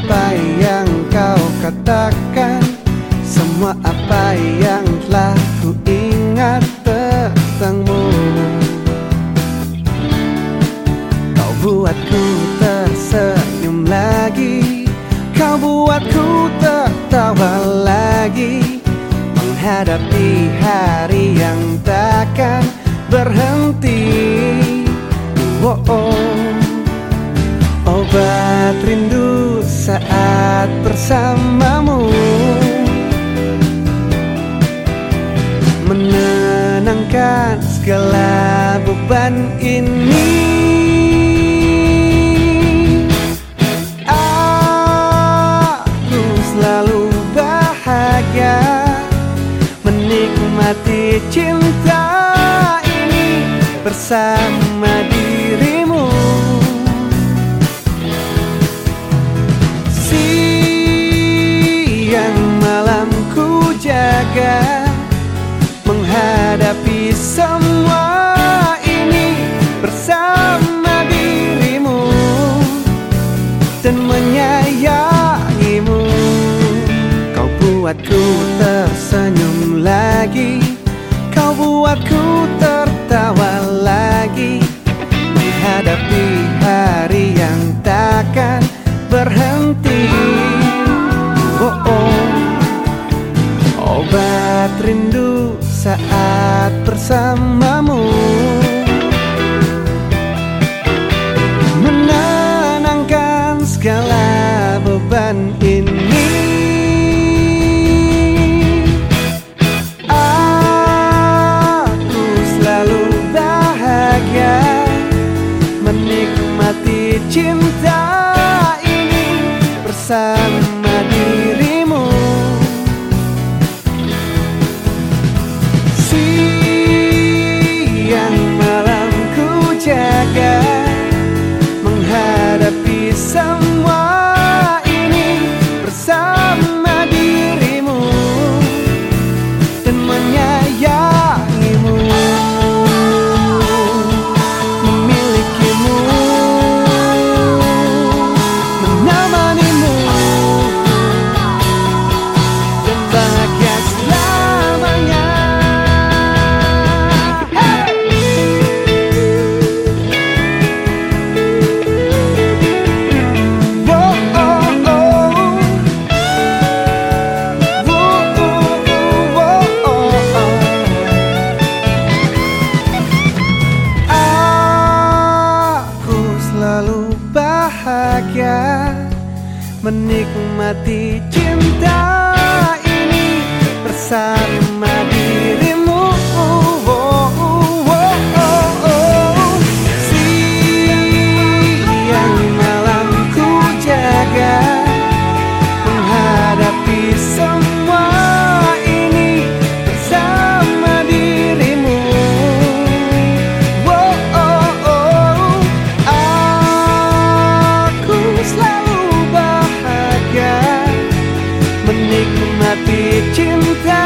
apa yang kau katakan, semua apa yang telah ku ingat tentangmu. Kau buatku tersenyum lagi, kau buatku tertawa lagi, menghadapi hari yang takkan berhenti. Oh, oh. Obat rindu saat bersamamu, menenangkan segala beban ini. Aku selalu bahagia menikmati cinta ini bersama dirimu. Siang malam ku jaga menghadapi semua ini bersama dirimu dan menyayangimu. Kau buatku tersenyum lagi, kau buatku tertawa lagi, menghadapi hari yang takkan berhenti. Oh, oh. Obat rindu saat bersamamu, menenangkan segala beban ini. Aku selalu bahagia menikmati cinta ini bersama dirimu. Siang malam ku jaga menghadapi semua ini bersama dirimu dan menyayangimu, memilikimu, menemanimu dan bahagia selamanya. Bahagia menikmati cinta ini bersama dirimu. Siang malam ku jaga menghadapi semua ini bersama dirimu. Menikmati cinta